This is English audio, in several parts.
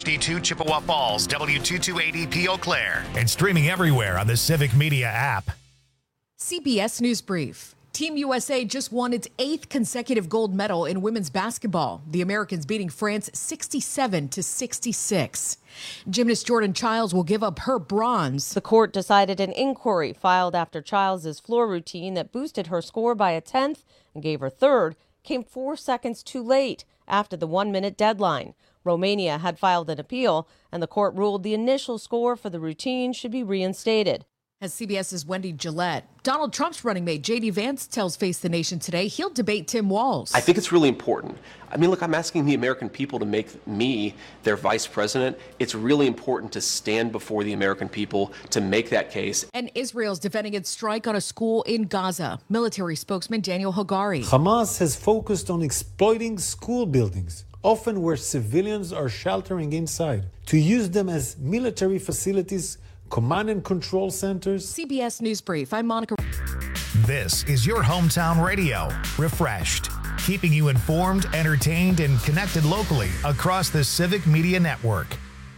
HD2 Chippewa Falls, W228EP Eau Claire, and streaming everywhere on the Civic Media app. CBS News Brief. Team USA just won its 8th consecutive gold medal in women's basketball. The Americans beating France 67-66. Gymnast Jordan Childs will give up her bronze. The court decided an inquiry filed after Childs' floor routine that boosted her score by a 10th and gave her third came 4 seconds too late after the 1-minute deadline. Romania had filed an appeal, and the court ruled the initial score for the routine should be reinstated. As CBS's Wendy Gillette, Donald Trump's running mate J.D. Vance tells Face the Nation today he'll debate Tim Walz. I think it's really important. I mean, look, I'm asking the American people to make me their vice president. It's really important to stand before the American people to make that case. And Israel's defending its strike on a school in Gaza. Military spokesman Daniel Hagari. Hamas has focused on exploiting school buildings, often where civilians are sheltering inside, to use them as military facilities, command and control centers. CBS News Brief. I'm Monica. This is your hometown radio, Refreshed, keeping you informed, entertained, and connected locally across the Civic Media Network.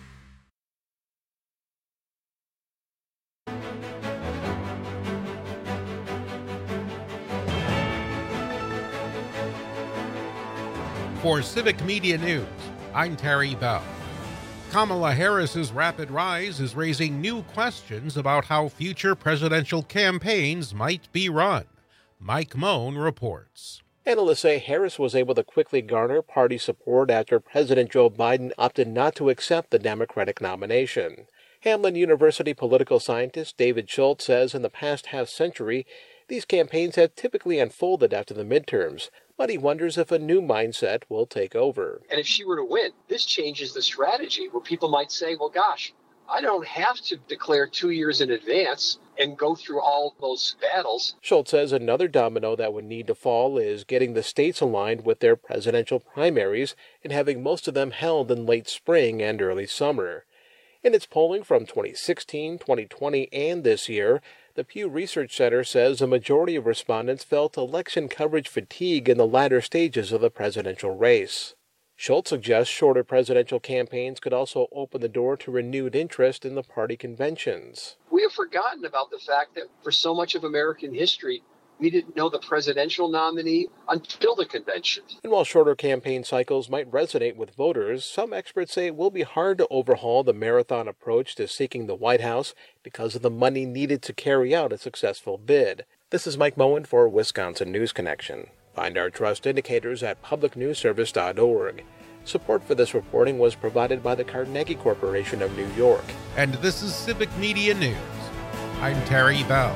For Civic Media News, I'm Terry Bell. Kamala Harris's rapid rise is raising new questions about how future presidential campaigns might be run. Mike Moan reports. Analysts say Harris was able to quickly garner party support after President Joe Biden opted not to accept the Democratic nomination. Hamline University political scientist David Schultz says in the past half-century, these campaigns have typically unfolded after the midterms, but he wonders if a new mindset will take over. And if she were to win, this changes the strategy where people might say, well, gosh, I don't have to declare 2 years in advance and go through all those battles. Schultz says another domino that would need to fall is getting the states aligned with their presidential primaries and having most of them held in late spring and early summer. In its polling from 2016, 2020, and this year, the Pew Research Center says a majority of respondents felt election coverage fatigue in the latter stages of the presidential race. Schultz suggests shorter presidential campaigns could also open the door to renewed interest in the party conventions. We have forgotten about the fact that for so much of American history, we didn't know the presidential nominee until the convention. And while shorter campaign cycles might resonate with voters, some experts say it will be hard to overhaul the marathon approach to seeking the White House because of the money needed to carry out a successful bid. This is Mike Moen for Wisconsin News Connection. Find our trust indicators at publicnewsservice.org. Support for this reporting was provided by the Carnegie Corporation of New York. And this is Civic Media News. I'm Terry Bell.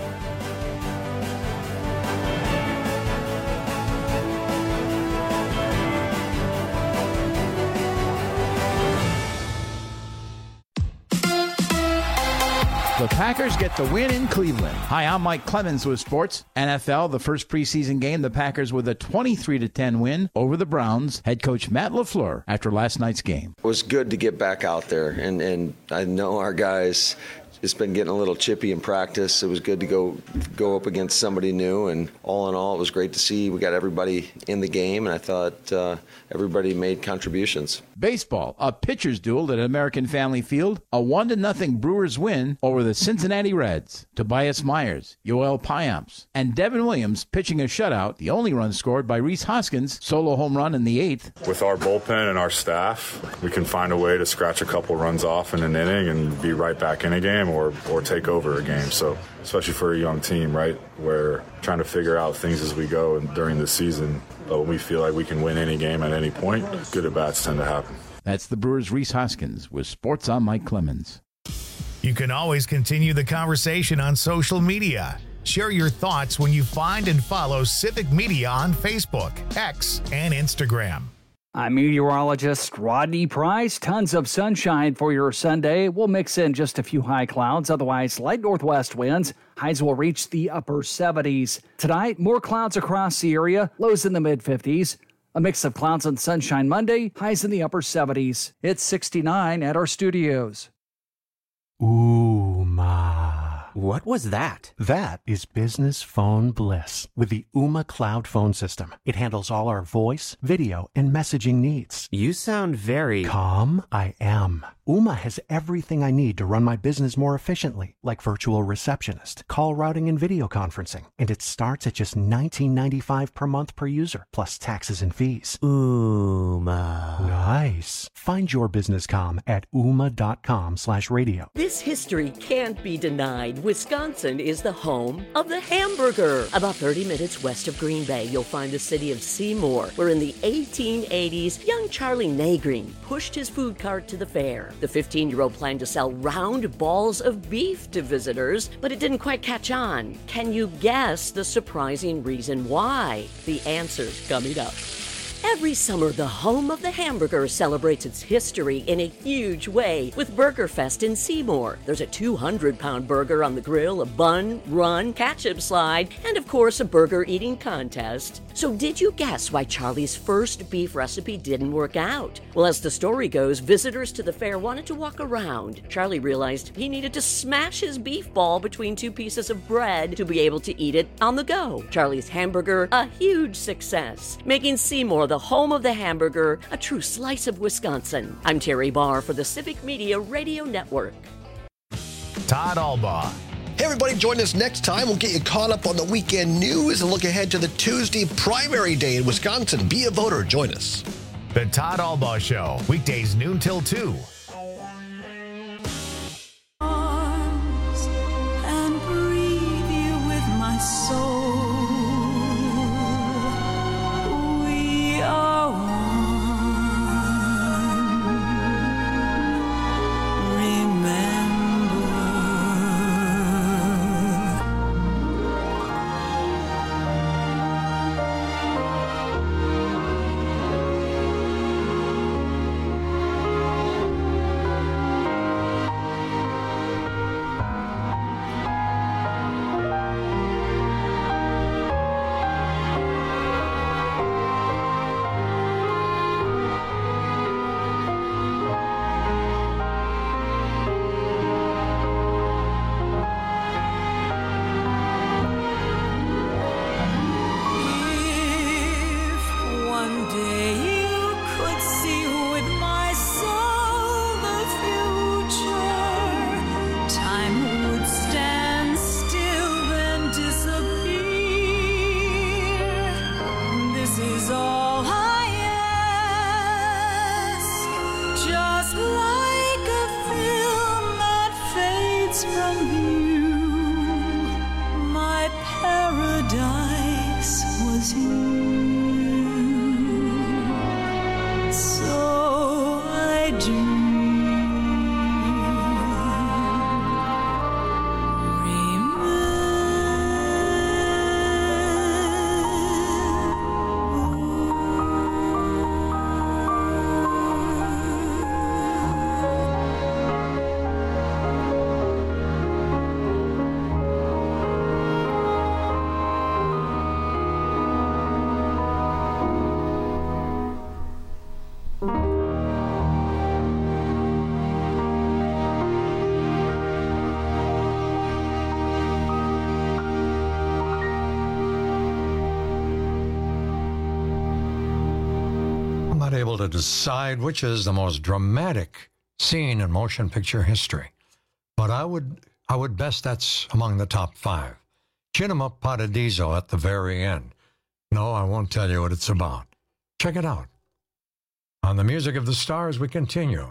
The Packers get the win in Cleveland. Hi, I'm Mike Clemens with sports. NFL, the first preseason game, the Packers with a 23-10 win over the Browns. Head coach Matt LaFleur after last night's game. It was good to get back out there, and I know our guys just been getting a little chippy in practice. It was good to go up against somebody new, and all in all, it was great to see we got everybody in the game, and I thought everybody made contributions. Baseball, a pitcher's duel at American Family Field, a 1-0 Brewers win over the Cincinnati Reds. Tobias Myers, Yoel Payamps, and Devin Williams pitching a shutout, the only run scored by Rhys Hoskins, solo home run in the 8th. With our bullpen and our staff, we can find a way to scratch a couple runs off in an inning and be right back in a game or take over a game. So especially for a young team, right, we're trying to figure out things as we go and during the season. But we feel like we can win any game at any point. Good at-bats tend to happen. That's the Brewers' Rhys Hoskins with Sports on Mike Clemens. You can always continue the conversation on social media. Share your thoughts when you find and follow Civic Media on Facebook, X, and Instagram. I'm meteorologist Rodney Price. Tons of sunshine for your Sunday. We'll mix in just a few high clouds. Otherwise, light northwest winds. Highs will reach the upper 70s. Tonight, more clouds across the area. Lows in the mid-50s. A mix of clouds and sunshine Monday. Highs in the upper 70s. It's 69 at our studios. Ooh, ma. What was that? That is business phone bliss with the Ooma Cloud Phone System. It handles all our voice, video, and messaging needs. You sound very... Calm, I am. Ooma has everything I need to run my business more efficiently, like virtual receptionist, call routing, and video conferencing. And it starts at just $19.95 per month per user, plus taxes and fees. Ooma. Nice. Find your business comm at ooma.com/radio. This history can't be denied. Wisconsin is the home of the hamburger. About 30 minutes west of Green Bay, you'll find the city of Seymour, where in the 1880s, young Charlie Nagreen pushed his food cart to the fair. The 15-year-old planned to sell round balls of beef to visitors, but it didn't quite catch on. Can you guess the surprising reason why? The answer's coming up. Every summer, the home of the hamburger celebrates its history in a huge way with Burger Fest in Seymour. There's a 200-pound burger on the grill, a bun, run, ketchup slide, and of course a burger eating contest. So did you guess why Charlie's first beef recipe didn't work out? Well, as the story goes, visitors to the fair wanted to walk around. Charlie realized he needed to smash his beef ball between two pieces of bread to be able to eat it on the go. Charlie's hamburger, a huge success, making Seymour the home of the hamburger, a true slice of Wisconsin. I'm Terry Barr for the Civic Media Radio Network. Todd Albaugh. Hey everybody, join us next time. We'll get you caught up on the weekend news and look ahead to the Tuesday primary day in Wisconsin. Be a voter. Join us. The Todd Albaugh Show, weekdays noon till 2. And breathe you with my soul. We are one. Remember. Able to decide which is the most dramatic scene in motion picture history, but I would best that's among the top 5. Cinema Paradiso at the very end. No, I won't tell you what it's about. Check it out. On the Music of the Stars, we continue.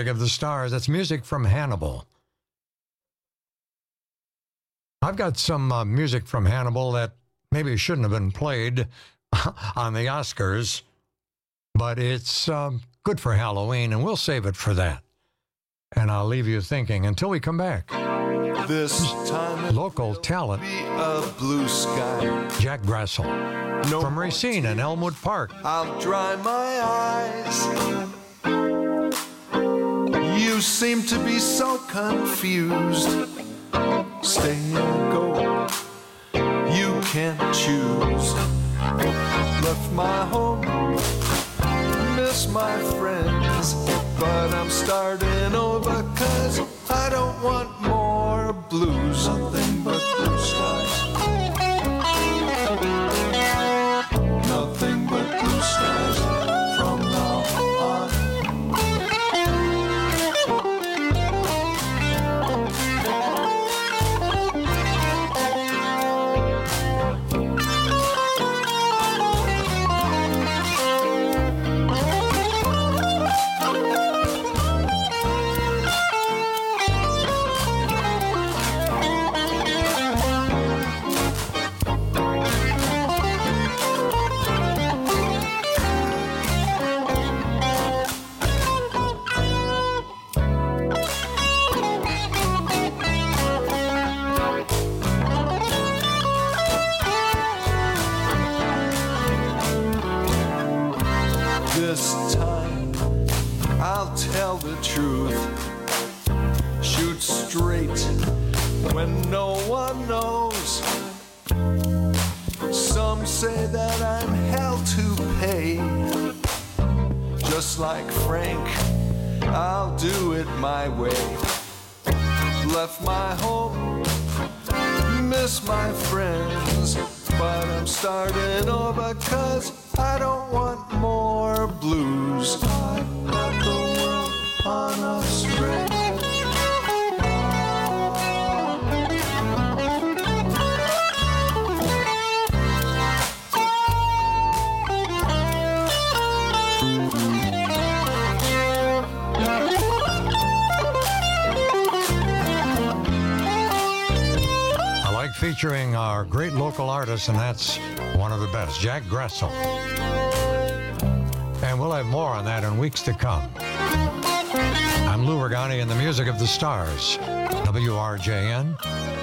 music of the stars. That's music from Hannibal. I've got some music from Hannibal that maybe shouldn't have been played on the Oscars, but it's good for Halloween, and we'll save it for that. And I'll leave you thinking until we come back. This time local talent, a blue sky. Jack Grassel from Racine and Elmwood Park. I'll dry my eyes. You seem to be so confused. Stay and go. You can't choose. Left my home, miss my friends, but I'm starting over 'cause I don't want more blues. Nothing but blue skies. Nothing but blue skies from now on. This time I'll tell the truth. Shoot straight when no one knows. Some say that I'm hell to pay. Just like Frank, I'll do it my way. Left my home, miss my friends, but I'm starting over 'cause I don't want more blues. I got the world on a string. Featuring our great local artist, and that's one of the best, Jack Grassel. And we'll have more on that in weeks to come. I'm Lou Regani in the music of the stars, WRJN,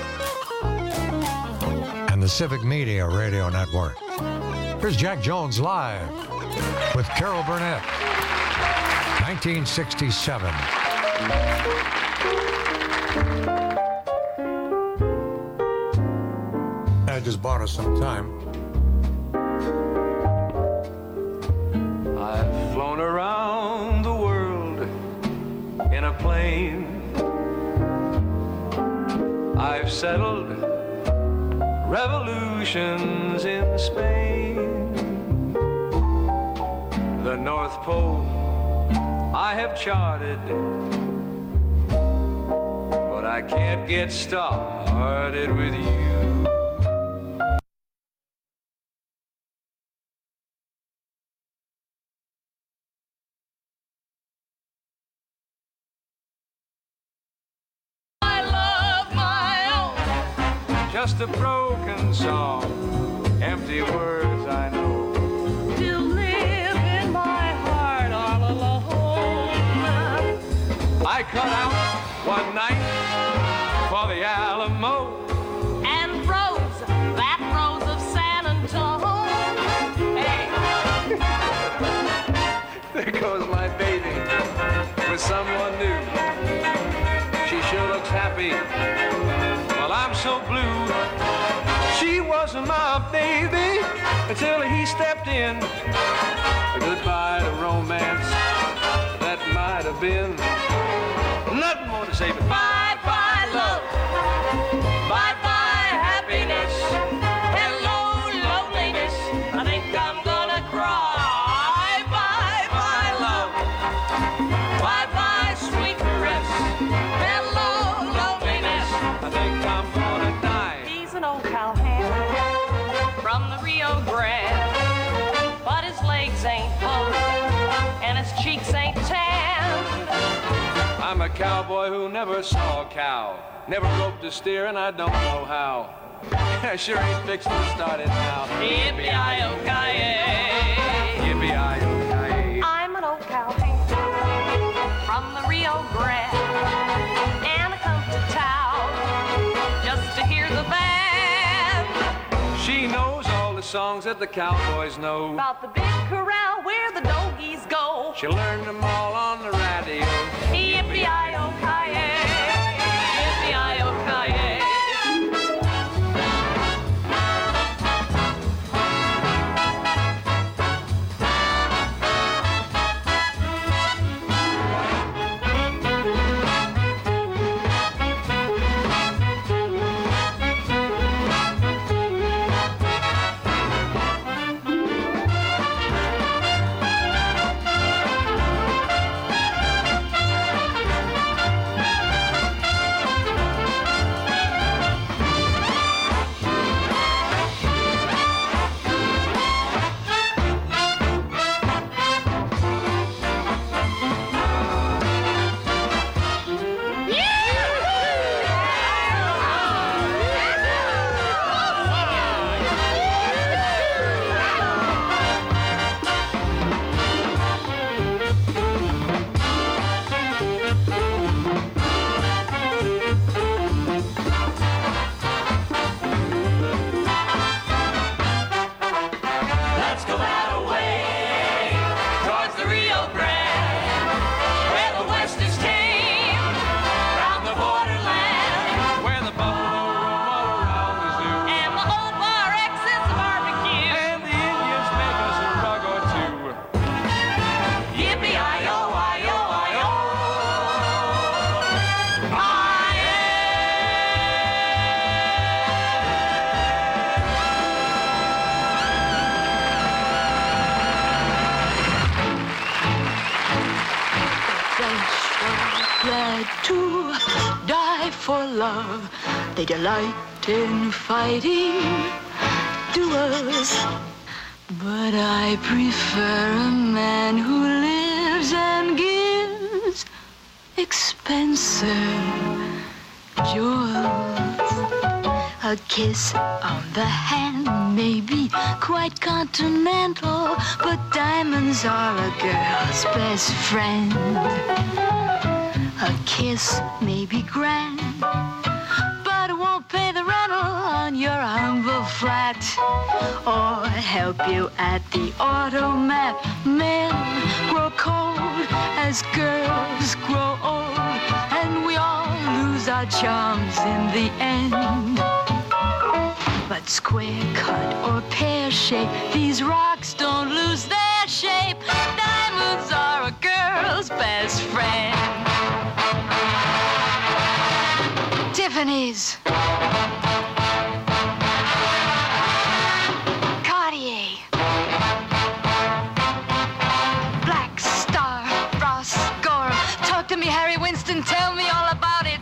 and the Civic Media Radio Network. Here's Jack Jones live with Carol Burnett, 1967. I just bought us some time. I've flown around the world in a plane. I've settled revolutions in Spain. The North Pole I have charted, but I can't get started with you. Just a broken song, empty words I know. Still live in my heart all alone. I cut out one night for the Alamo and Rose, that Rose of San Antonio. Hey, there goes my baby with someone new. She sure looks happy. I'm so blue. She wasn't my baby until he stepped in. Goodbye to romance that might have been. Nothing more to say but bye-bye love. Bye-bye happiness. Hello loneliness. I think I'm gonna cry. Bye-bye love. Bye-bye sweet caress. Hello loneliness. I think I'm gonna die. He's an old cowhand from the Rio Grande, but his legs ain't full and his cheeks ain't tan. I'm a cowboy who never saw a cow. Never roped a steer and I don't know how. I sure ain't fixing to start it now. Yippee-yi-oh-ki-yay. Yippee-yi-oh-ki-yay. I'm an old cowhand from the Rio Grande, and I come to town just to hear the band. She knows all the songs that the cowboys know. About the big corral where the doggies go. She learned them all on the radio. Yippee-yi-oh-ki-yay. Yippee-yi-oh-ki-yay. To die for love, they delight in fighting duels. But I prefer a man who lives and gives expensive jewels. A kiss on the hand may be quite continental, but diamonds are a girl's best friend. A kiss may be grand, but it won't pay the rental on your humble flat or help you at the automat. Men grow cold as girls grow old, and we all lose our charms in the end. But square cut or pear shape, these rocks don't lose their shape. Diamonds are a girl's best friend. Tiffany's, Cartier, Black Star, Ross Gorham. Talk to me, Harry Winston, tell me all about it.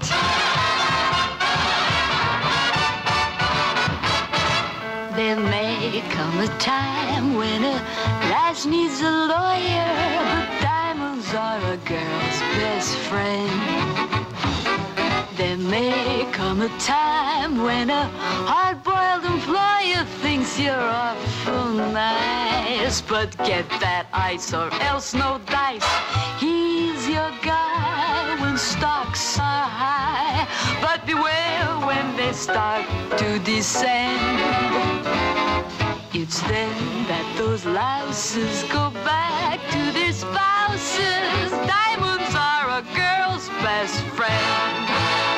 There may come a time when a lass needs a lawyer, but diamonds are a girl's best friend. There may come a time when a hard-boiled employer thinks you're awful nice, but get that ice or else no dice. He's your guy when stocks are high, but beware when they start to descend. It's then that those louses go back to their spouses. Diamonds are a girl's best friend.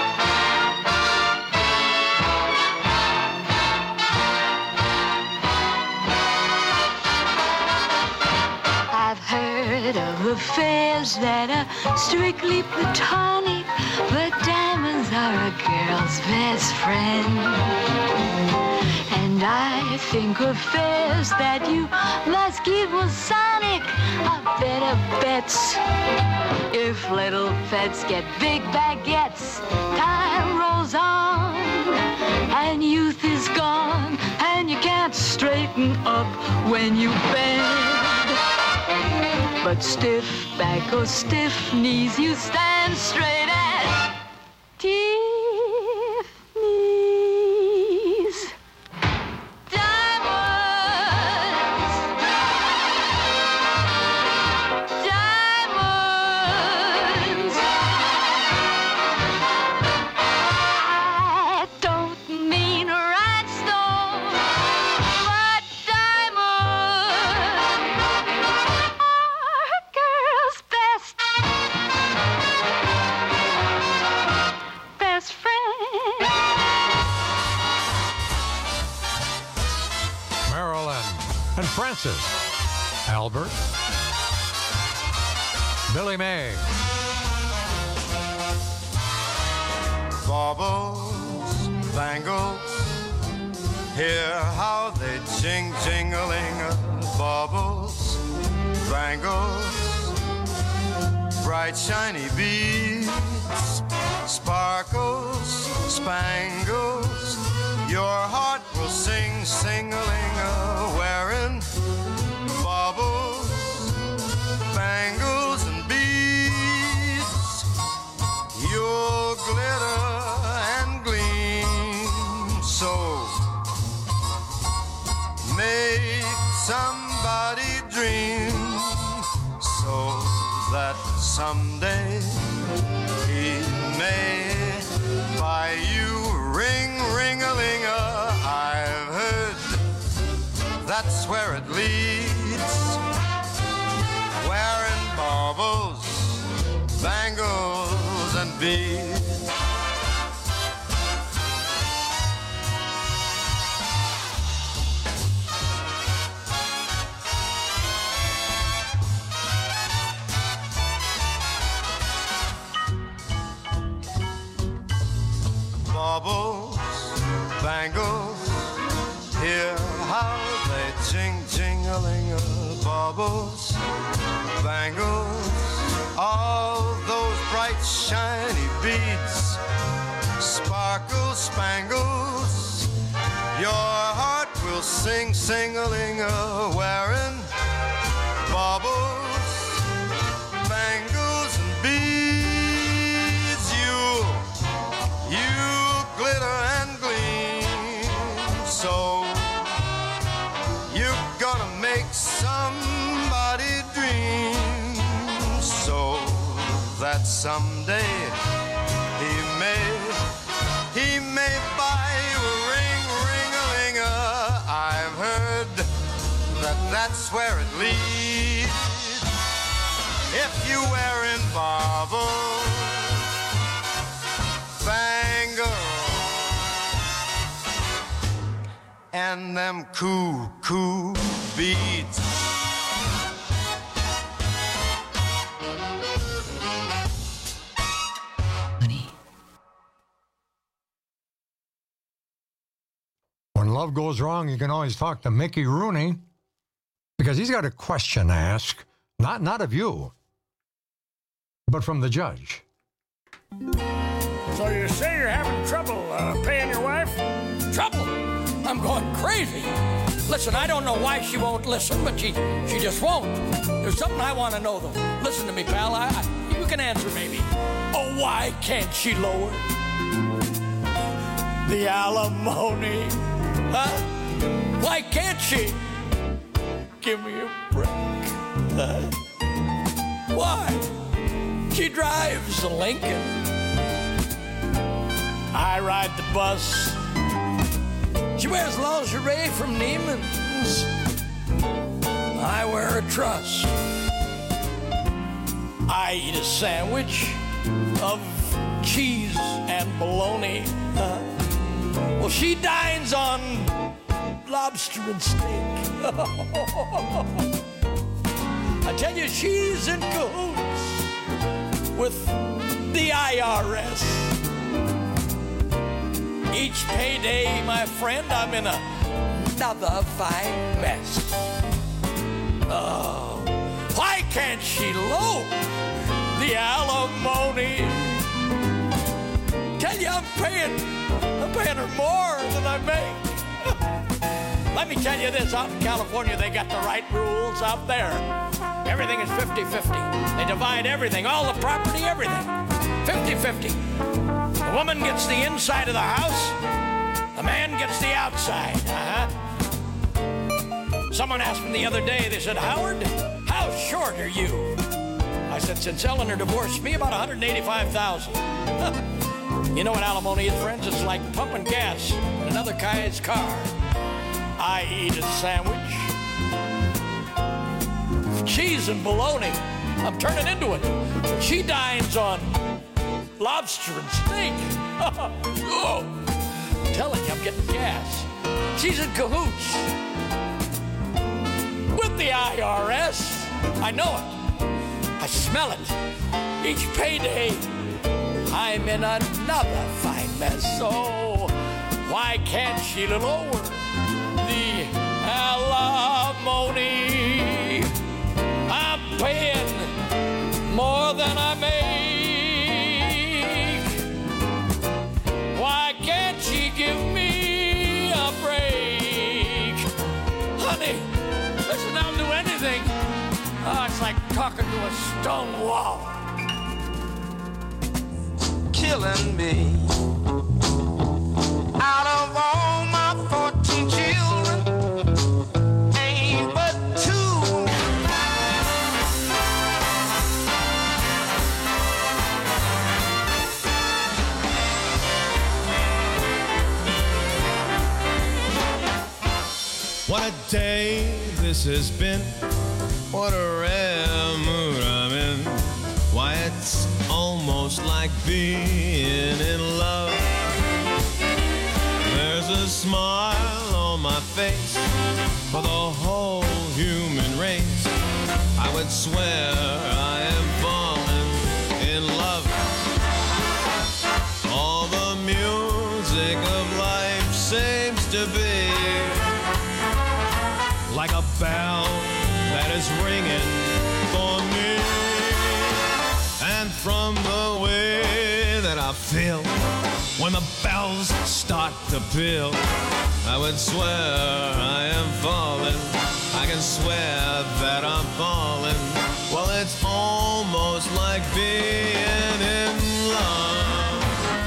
I've heard of affairs that are strictly platonic, but diamonds are a girl's best friend. And I think affairs that you must keep Masonic are better bets. If little pets get big baguettes, time rolls on, and youth is gone, and you can't straighten up when you bend. But stiff back or stiff knees, you stand straight as Tiffany's. Francis, Albert, Billy May. Baubles, bangles, hear how they jing-jingling. Baubles, bangles, bright shiny beads, sparkles, spangles. Your heart will sing, sing-a-ling, wearing baubles, bangles, and beads. You'll glitter and gleam, so make somebody dream, so that someday he may buy you ring-ring-a-ling-a. I've heard that's where it leads, wearing baubles, bangles, and beads. Baubles, bangles, hear how they jing-jing-a-ling. Baubles, bangles, all those bright shiny beads, sparkles, spangles. Your heart will sing, sing-a-ling, wearing baubles, bangles, and beads. You glitter and gleam, so you're gonna make somebody dream, so that someday he may buy you a ring-ring-a-ling-a. I've heard that that's where it leads. If you wearing baubles, bangles, and them cool beads. When love goes wrong, you can always talk to Mickey Rooney because he's got a question to ask, not of you, but from the judge. So you say you're having trouble paying your wife? Trouble? I'm going crazy. Listen, I don't know why she won't listen, but she just won't. There's something I want to know, though. Listen to me, pal. You can answer, maybe. Oh, why can't she lower the alimony? Huh? Why can't she? Give me a break. Huh? Why? She drives a Lincoln. I ride the bus. She wears lingerie from Neiman's. I wear a truss. I eat a sandwich of cheese and bologna. Well, she dines on lobster and steak. I tell you, she's in cahoots with the IRS. Each payday, my friend, I'm in another fine mess. Oh, why can't she lower the alimony? Tell you, I'm paying her more than I make. Let me tell you this, out in California, they got the right rules out there. Everything is 50-50. They divide everything, all the property, everything. 50-50. The woman gets the inside of the house, the man gets the outside. Someone asked me the other day, they said, Howard, how short are you? I said, since Eleanor divorced me, about $185,000. You know what alimony is, friends? It's like pumping gas in another guy's car. I eat a sandwich, cheese and bologna. I'm turning into it. She dines on lobster and steak. Oh, I'm telling you, I'm getting gas. She's in cahoots with the IRS. I know it. I smell it. Each payday, I'm in another fine mess. So why can't she lower the alimony? I'm paying more than I make. Why can't she give me a break? Honey, listen, I'll do anything. Oh, it's like talking to a stone wall. Killing me. Out of all my 14 children, ain't but 2. What a day this has been. What a rare mood I'm in. Why, it's almost like being in love. There's a smile on my face for the whole human race. I would swear I am falling in love. All the music of life seems to be like a bell that is ringing for me. And from the way that I feel when the bells start to peal, I would swear I am falling. I can swear that I'm falling. Well, it's almost like being in love.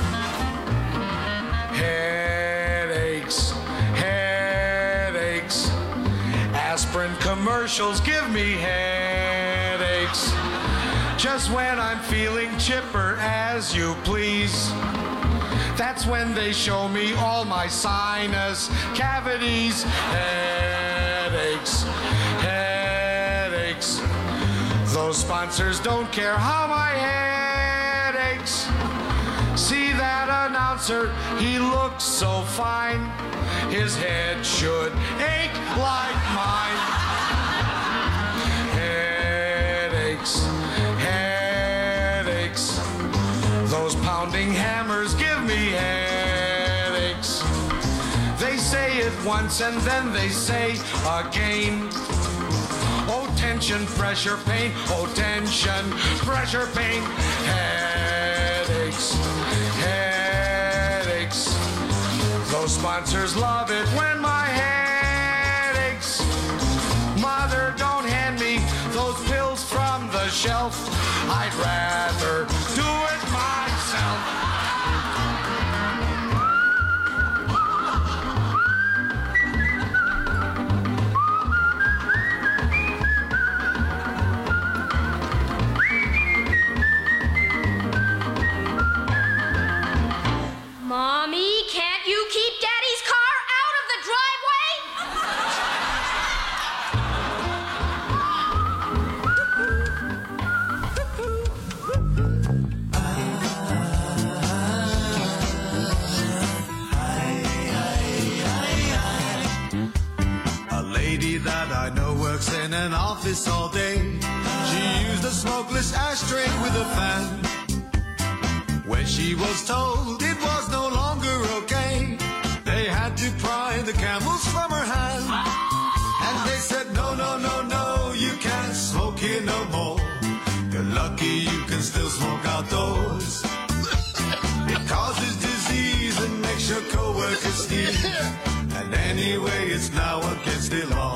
Headaches, headaches. Aspirin commercials give me headaches. Just when I'm feeling chipper as you please, that's when they show me all my sinus cavities. Headaches, headaches. Those sponsors don't care how my head aches. See that announcer, he looks so fine. His head should ache like mine. Headaches, headaches. Those pounding hammers give me headaches. They say it once and then they say again. Oh, tension, pressure, pain. Oh, tension, pressure, pain. Headaches, headaches. Those sponsors love it when my head aches. Mother, don't hand me those pills from the shelf. I'd rather do it myself. Mommy, can't you keep Daddy's car out of the A lady that I know works in an office all day. She used a smokeless ashtray with a fan. When she was told it was no longer okay, they had to pry the camels from her hand. And they said, no, no, no, no, you can't smoke here no more. You're lucky you can still smoke outdoors. It causes disease and makes your coworkers sneeze. And And anyway, it's now against the law.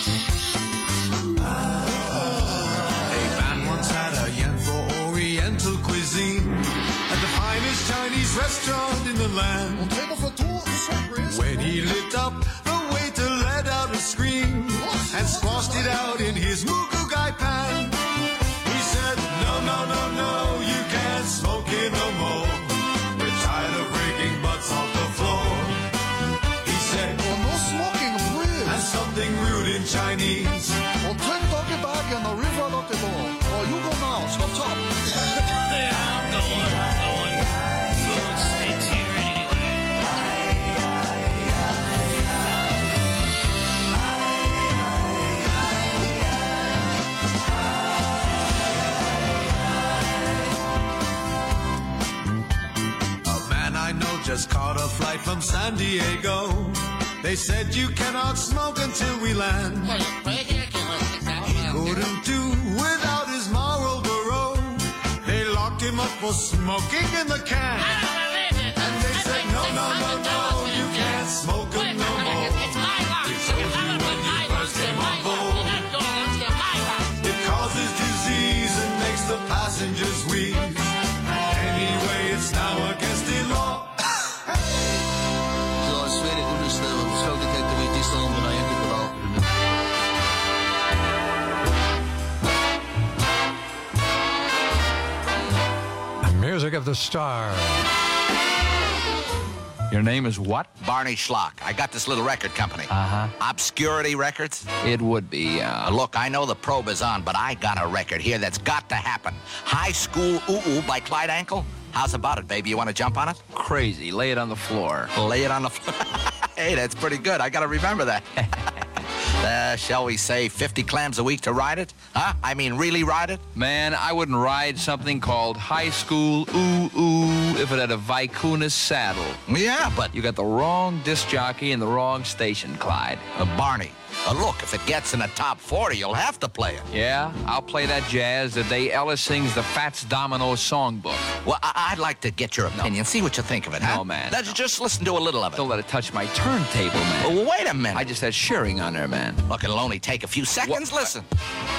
A man once had a yen for Oriental cuisine at the finest Chinese restaurant in the land. When he lit up, the waiter let out a scream and squashed it out in his mugugai pan. He said, no, no, no, no, you can't smoke it no more. We're tired of breaking butts off the floor. He said, well, no smoking, please. And something rude in Chinese. Well, take doggy back and the river of the door. Oh, you go now, stop top. Yeah, I'm going. Food stays here anyway. A man I know just caught a flight from San Diego. They said you cannot smoke until we land. He couldn't do without his Marlboro. They locked him up for smoking in the can. And they said, no, no, no, no, you can't smoke them no more. We told you when you first came on board. It causes disease and makes the passengers wheeze. Anyway, it's now against the law. Så Sverige understöder sväldigheter vid Islanderna enligt lag. Music of the Star. Your name is what? Barney Schlock. I got this little record company. Uh-huh. Obscurity Records? It would be, Look, I know the probe is on, but I got a record here that's got to happen. High School Ooh-Ooh by Clyde Ankle. How's about it, baby? You want to jump on it? Crazy. Lay it on the floor. Lay it on the floor. Hey, that's pretty good. I got to remember that. Shall we say 50 clams a week to ride it? Huh? I mean, really ride it? Man, I wouldn't ride something called High School Ooh-Ooh if it had a Vicuña saddle. Yeah, but... You got the wrong disc jockey and the wrong station, Clyde. Barney, look, if it gets in the top 40, you'll have to play it. Yeah? I'll play that jazz the day Ellis sings the Fats Domino songbook. Well, I'd like to get your opinion. See what you think of it, huh? No, man. Let's just listen to a little of it. Don't let it touch my turntable, man. Well, wait a minute. I just had Shearing on there, man. Look, it'll only take a few seconds. What? Listen.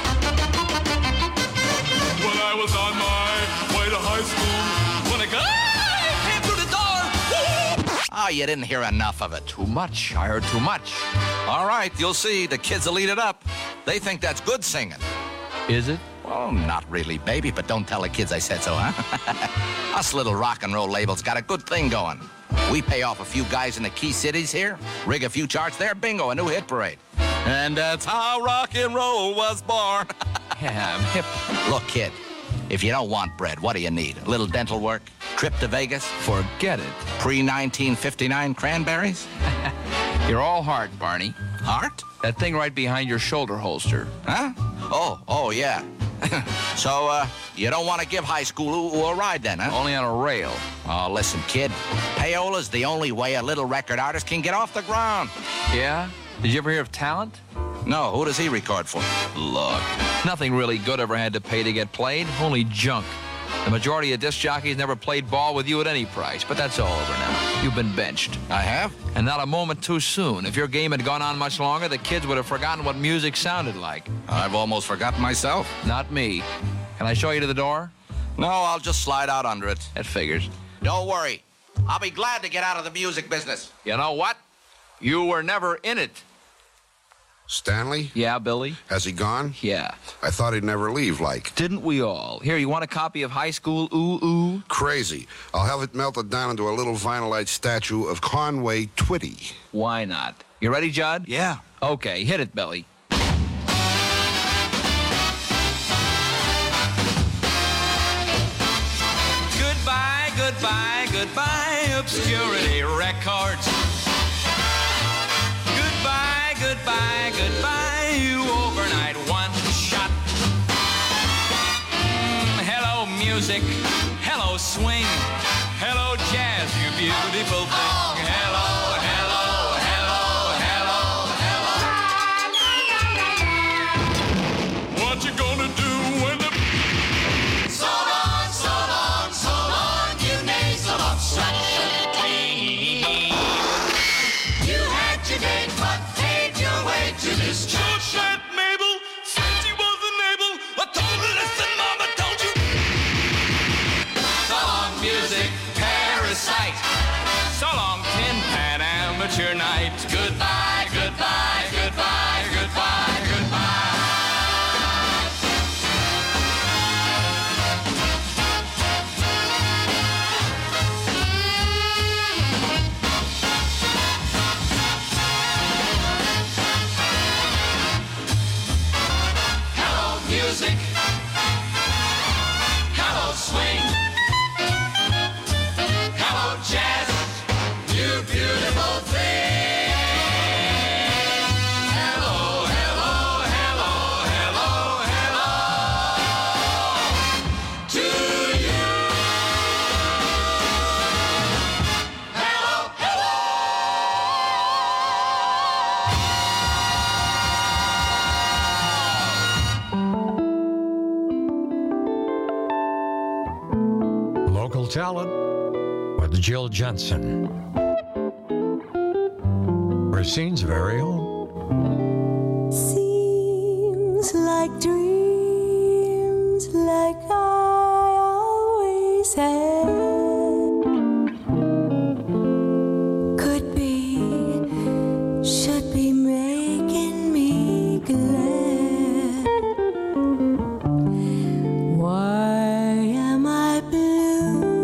When I was on my way to high school, when a guy came through the door. Oh, you didn't hear enough of it. Too much. I heard too much. All right, you'll see. The kids will eat it up. They think that's good singing. Is it? Well, not really, baby, but don't tell the kids I said so, huh? Us little rock and roll labels got a good thing going. We pay off a few guys in the key cities here, rig a few charts there, bingo, a new hit parade. And that's how rock and roll was born. Yeah, I'm hip. Look, kid, if you don't want bread, what do you need? A little dental work? Trip to Vegas? Forget it. Pre-1959 cranberries? You're all heart, Barney. Heart? That thing right behind your shoulder holster. Huh? Oh, yeah. So, you don't want to give High School Ooh-Ooh a ride then, huh? Only on a rail. Oh, listen, kid. Payola's the only way a little record artist can get off the ground. Yeah? Did you ever hear of Talent? No, who does he record for? Look, nothing really good ever had to pay to get played. Only junk. The majority of disc jockeys never played ball with you at any price, but that's all over now. You've been benched. I have? And not a moment too soon. If your game had gone on much longer, the kids would have forgotten what music sounded like. I've almost forgotten myself. Not me. Can I show you to the door? No, I'll just slide out under it. That figures. Don't worry. I'll be glad to get out of the music business. You know what? You were never in it. Stanley? Yeah, Billy? Has he gone? Yeah. I thought he'd never leave, like. Didn't we all? Here, you want a copy of High School Ooh-Ooh? Crazy. I'll have it melted down into a little vinylite statue of Conway Twitty. Why not? You ready, Judd? Yeah. Okay, hit it, Billy. Goodbye, goodbye, goodbye, Obscurity Records. Goodbye, goodbye, goodbye, you overnight one shot. Hello, music. Hello, swing. Hello, jazz, you beautiful thing. Hello, hello, hello, hello, hello. What you gonna do when the... So long, so long, so long, you nasal obstruction. You had your about your night. Goodbye, goodbye, goodbye, goodbye, goodbye. Hello, music. Hello, swing. Hello, jazz. You beautiful thing. Hello, hello, hello, hello, hello. To you. Hello, Local talent with Jill Jensen. Racine's very own. Seems like dreams, like I always had. Could be, should be making me glad. Why am I blue?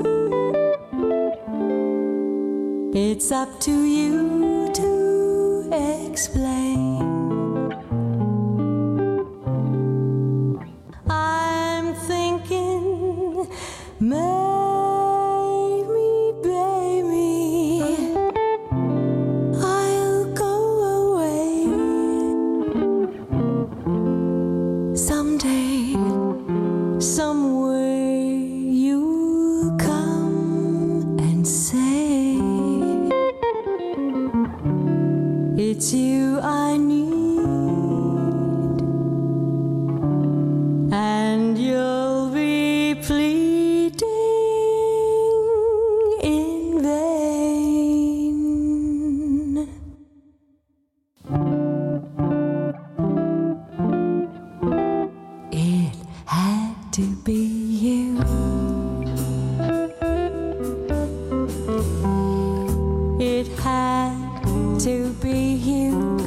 It's up to you to explain. I'm thinking, make me, baby, I'll go away someday, somewhere you'll come and say it's you I need, and you'll be pleading in vain. It had to be you. It had to be you.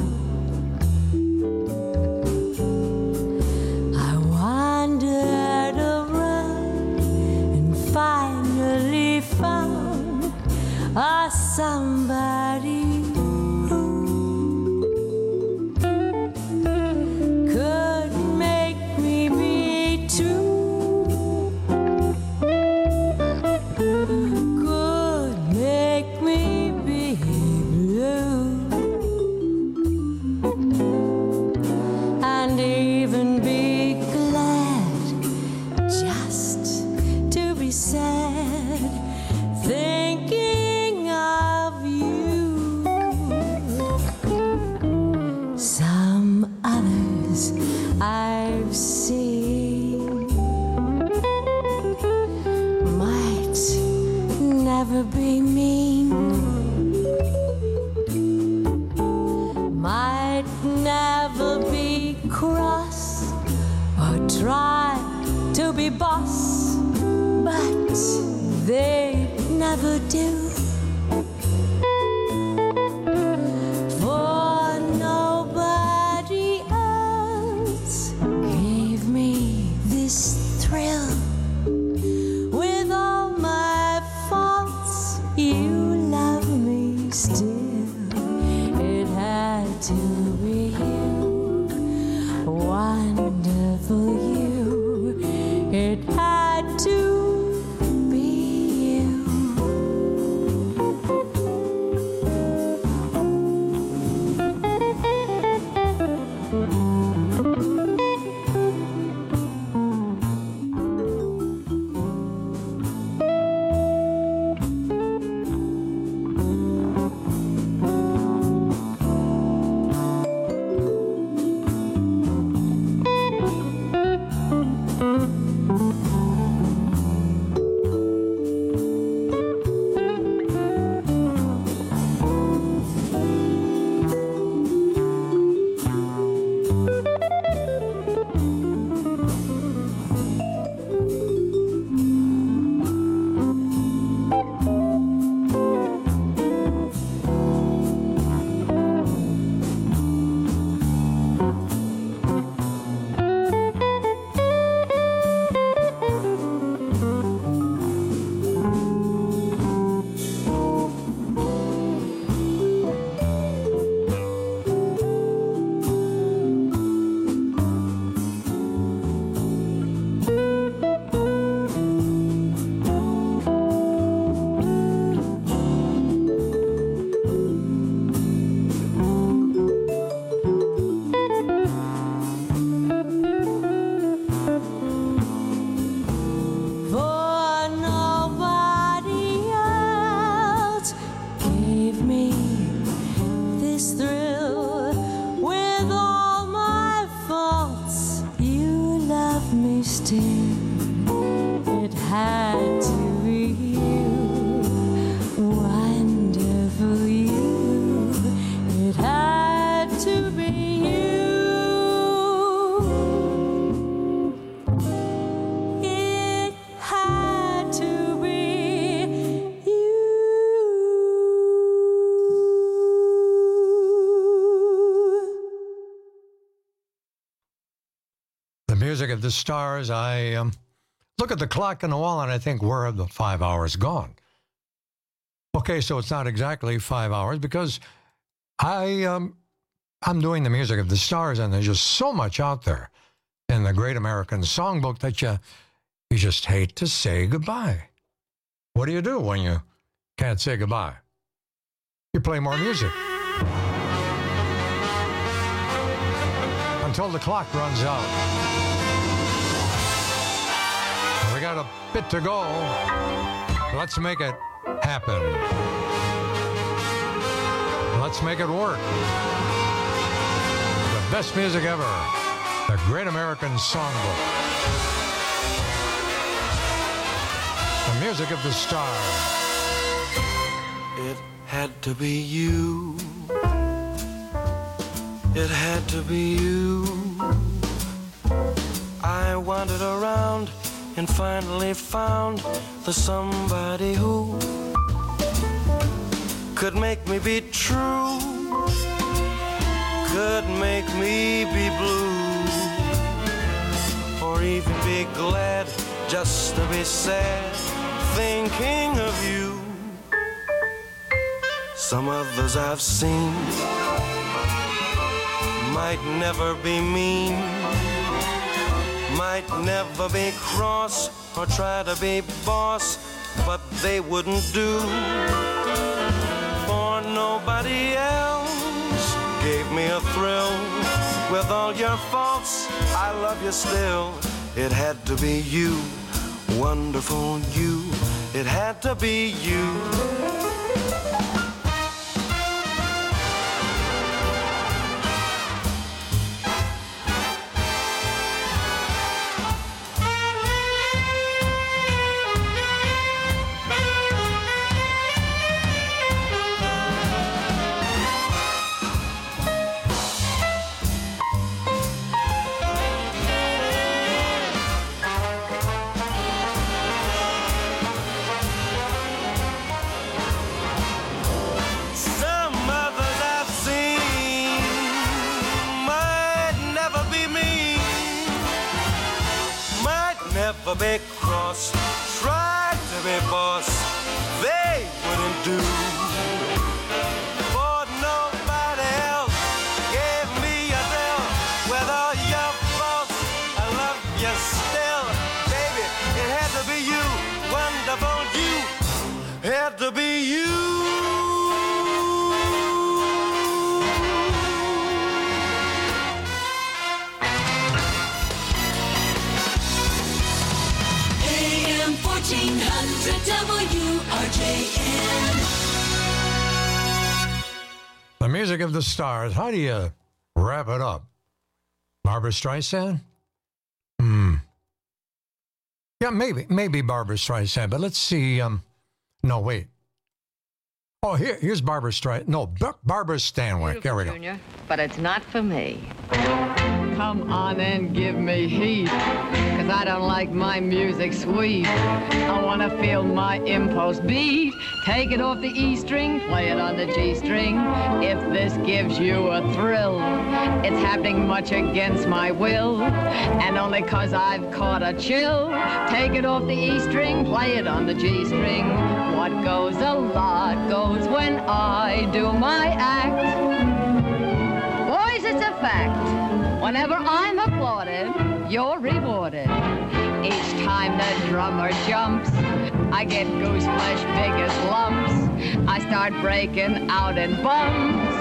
I wandered around and finally found a somebody who could make me be true, could make me be blue, and even be glad just to be sad, thinking of you. Some others I've seen might never be mean, might never be cross or try to be boss, but they never do. For nobody else gave me this thrill. With all my faults, you love me still. It had to be you, wonderful you. It had to be you. music of the stars, I look at the clock on the wall and I think, where have the 5 hours gone? Okay, so it's not exactly 5 hours because I'm doing the music of the stars, and there's just so much out there in the Great American Songbook that you just hate to say goodbye. What do you do when you can't say goodbye? You play more music. Until the clock runs out. We got a bit to go. Let's make it happen. Let's make it work. The best music ever. The Great American Songbook. The music of the stars. It had to be you. It had to be you. I wandered around and finally found the somebody who could make me be true, could make me be blue, or even be glad just to be sad, thinking of you. Some others I've seen might never be mean, might never be cross or try to be boss, but they wouldn't do. For nobody else gave me a thrill. With all your faults, I love you still. It had to be you, wonderful you. It had to be you. Never be cross, tried to be boss, they wouldn't do. For nobody else gave me a thrill. With all your faults, I love you still. Baby, it had to be you, wonderful you. Had to be you. AM 1400 WRJN. The music of the stars. How do you wrap it up? Barbra Streisand? Yeah, maybe Barbra Streisand, but let's see. No, wait. Oh, here's Barbra Streisand. No, Barbara Stanwyck. There we go. Junior, but it's not for me. Come on and give me heat, 'cause I don't like my music sweet. I want to feel my impulse beat. Take it off the E string, play it on the G string. If this gives you a thrill, it's happening much against my will, and only 'cause I've caught a chill. Take it off the E string, play it on the G string. What goes a lot goes when I do my act. Boys, it's a fact. Whenever I'm applauded, you're rewarded. Each time the drummer jumps, I get goose flesh big as lumps. I start breaking out in bumps.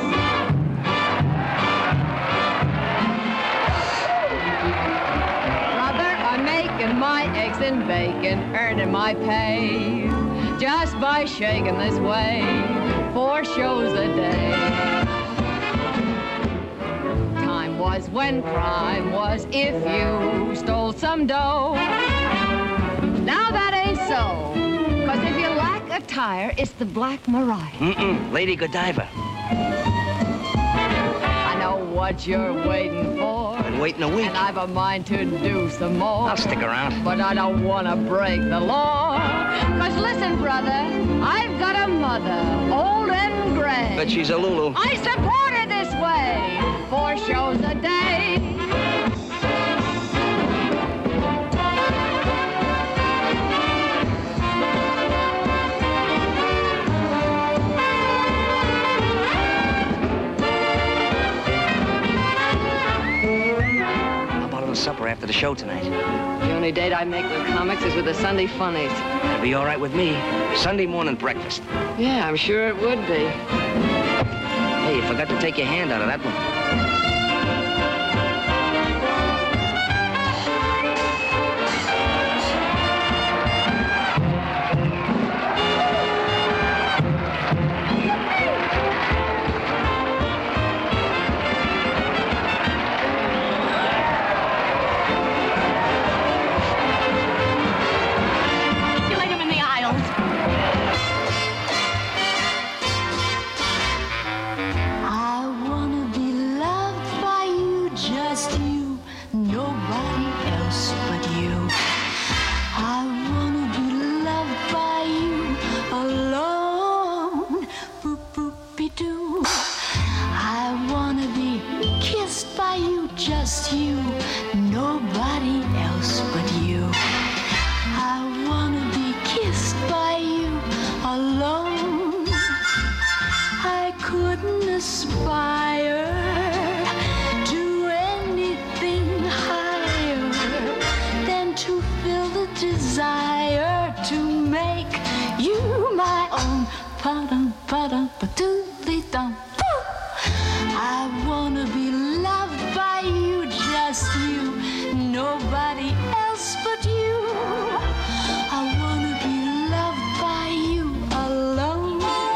Brother, I'm making my eggs and bacon, earning my pay, just by shaking this way, 4 shows a day. Was when crime was if you stole some dough. Now that ain't so, 'cause if you lack attire, it's the Black Mariah. Lady Godiva. I know what you're waiting for. Been waiting a week. And I've a mind to do some more. I'll stick around. But I don't want to break the law. 'Cause listen, brother, I've got a mother, old and gray. But she's a Lulu. I support her this way, 4 shows a day. the show tonight. The only date I make with comics is with the Sunday Funnies. That'll be all right with me. Sunday morning breakfast. Yeah, I'm sure it would be. Hey, you forgot to take your hand out of that one. Just you, nobody else but you. I wanna be kissed by you alone. I couldn't aspire to anything higher than to feel the desire to make you my own. Pa-dum, pa-dum, pa-doodly-dum. I wanna be loved by you, just you, nobody else but you. I wanna be loved by you alone.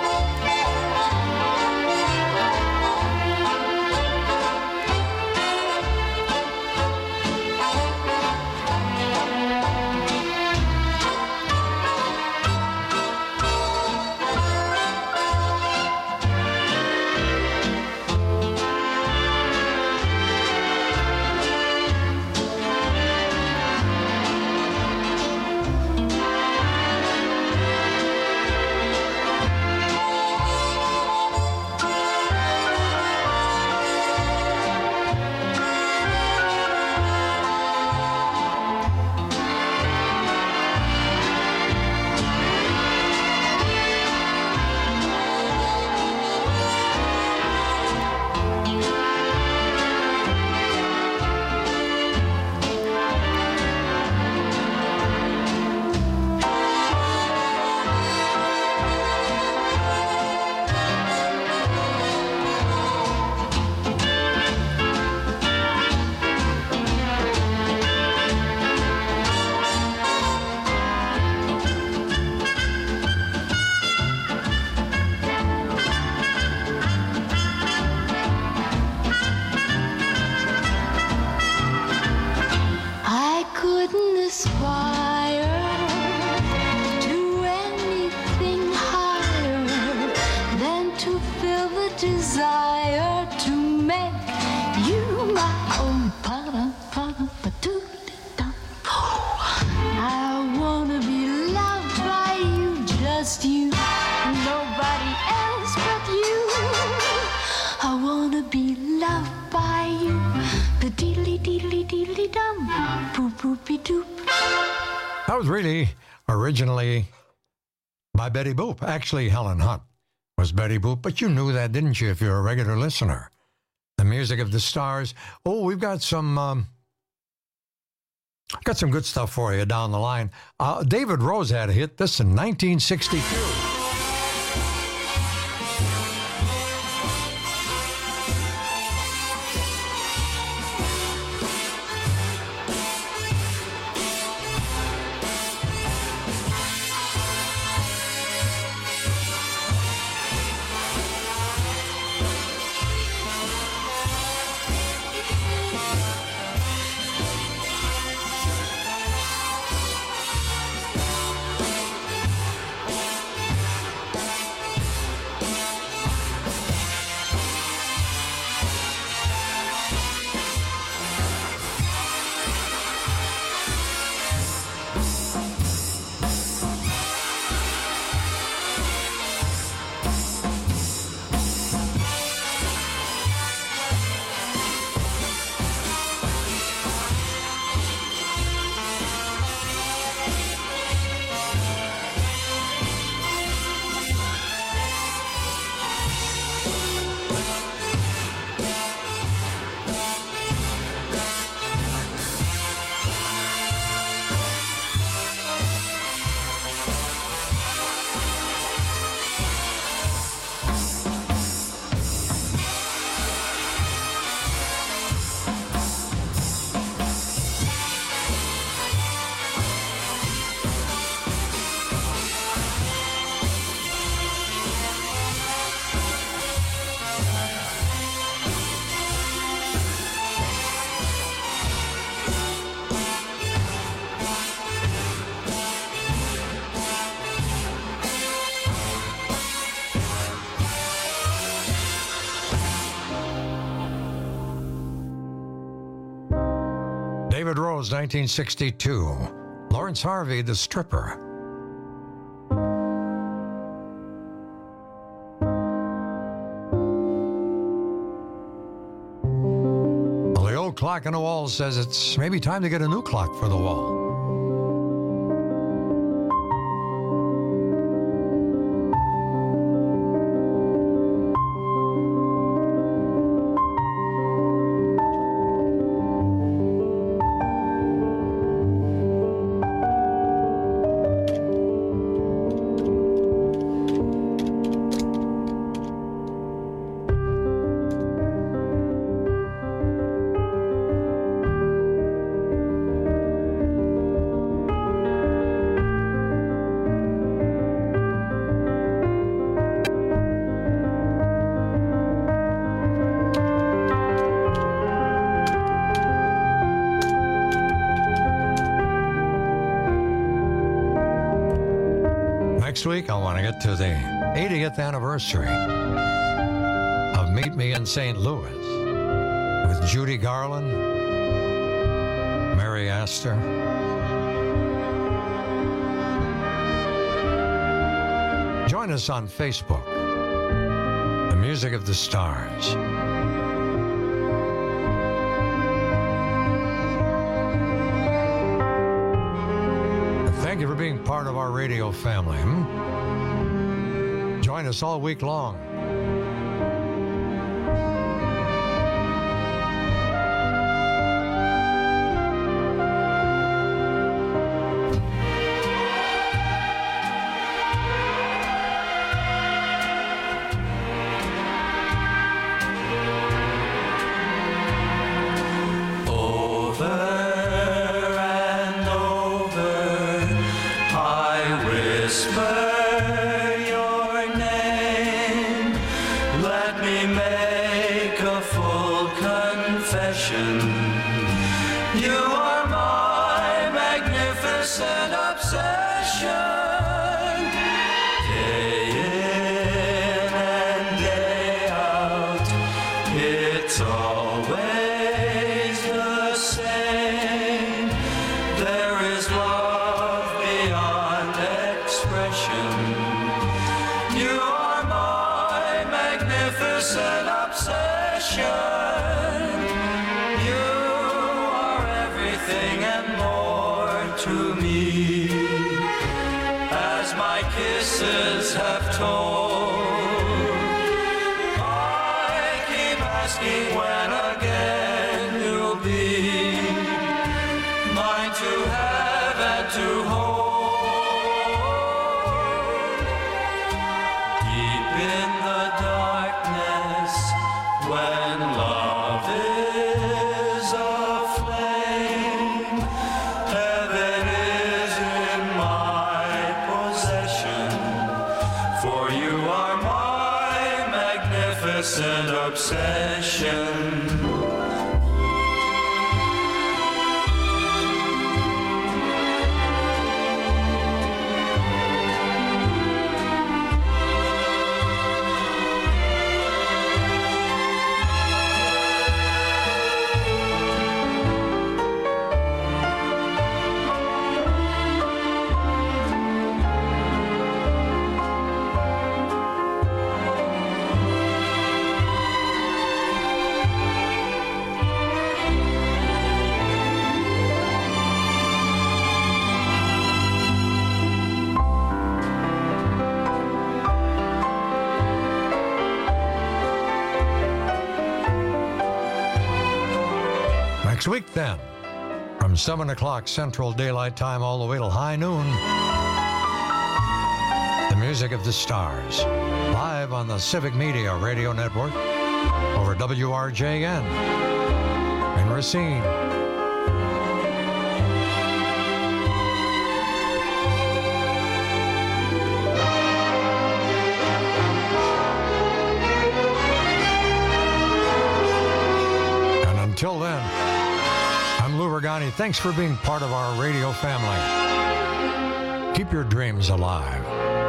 Desire to make you my own. I wanna be loved by you, just you, nobody else but you. I wanna be loved by you. Ba-deedly-deedly-deedly-dum, boop-boopy-doop. That was really originally by Betty Boop. Actually, Helen Hunt was Betty Boop, but you knew that, didn't you, if you're a regular listener? The music of the stars. Oh, we've got some good stuff for you down the line. David Rose had a hit, this in 1962. David Rose, 1962. Lawrence Harvey, The Stripper. Well, the old clock on the wall says it's maybe time to get a new clock for the wall. Next week, I want to get to the 80th anniversary of Meet Me in St. Louis with Judy Garland, Mary Astor, join us on Facebook, The Music of the Stars. Thank you for being part of our radio family. Join us all week long. Next week, then, from 7 o'clock Central Daylight Time all the way till high noon, The Music of the Stars, live on the Civic Media Radio Network over WRJN in Racine. And until then, I'm Lou Ragani. Thanks for being part of our radio family. Keep your dreams alive.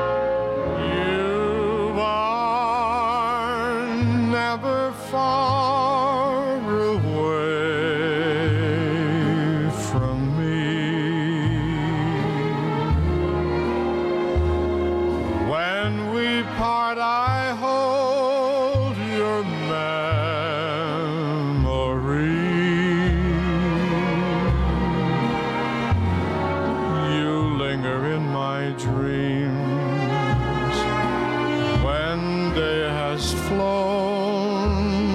You are never far away part I hold your memory. You linger in my dreams when day has flown,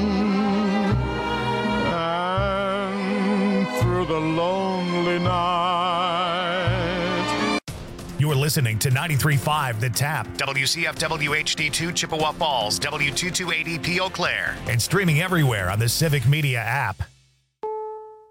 and through the lonely night. You're listening to 93.5 The Tap, WCFW HD2 Chippewa Falls, W228EP Eau Claire, and streaming everywhere on the Civic Media app.